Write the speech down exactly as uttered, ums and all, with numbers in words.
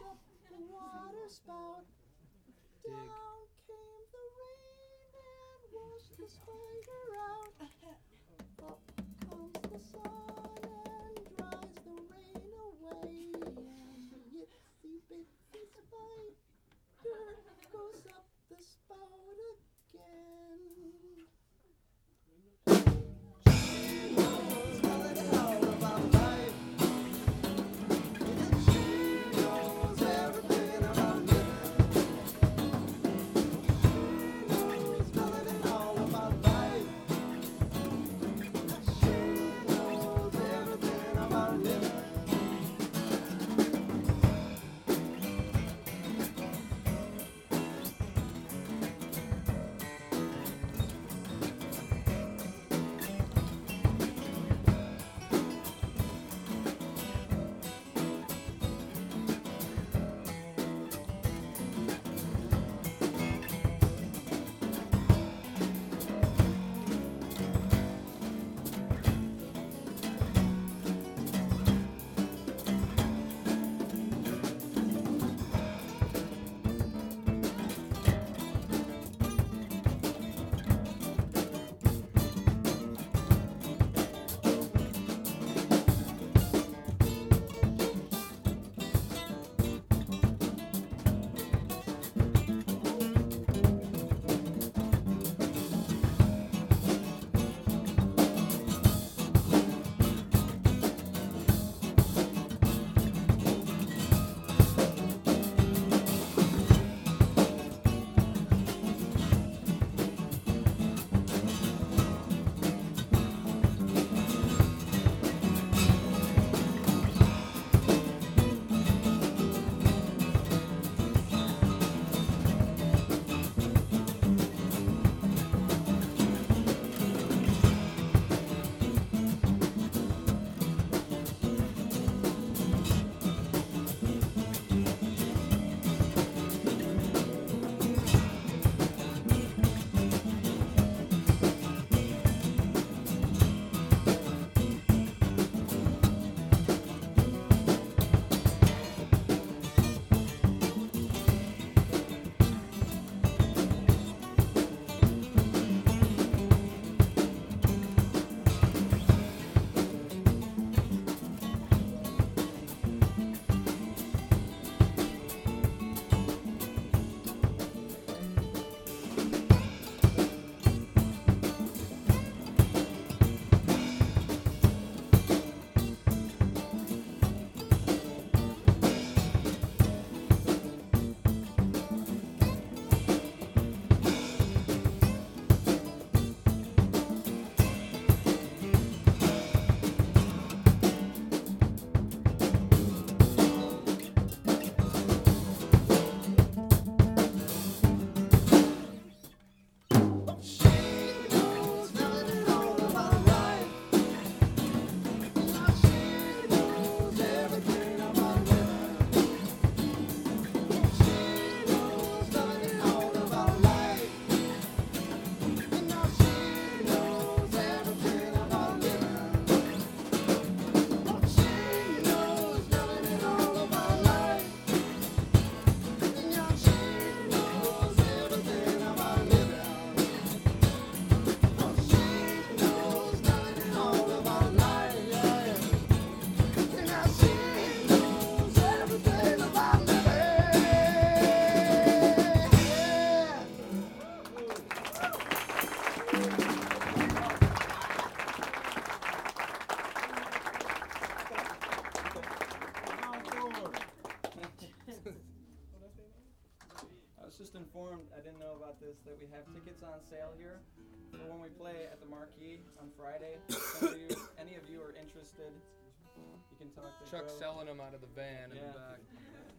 up the water spout. Down came the rain and washed the spider out. Up comes the sun and dries the rain away. And the itsy bitsy spider goes up the spout again. She knows nothing all about life. She knows everything about living. She knows nothing all about life. She knows everything about living. Informed, I didn't know about this, that we have tickets on sale here for when we play at the Marquee on Friday. Some of you, any of you are interested, you can talk to Chuck's Joe. selling them out of the van in Yeah. the back.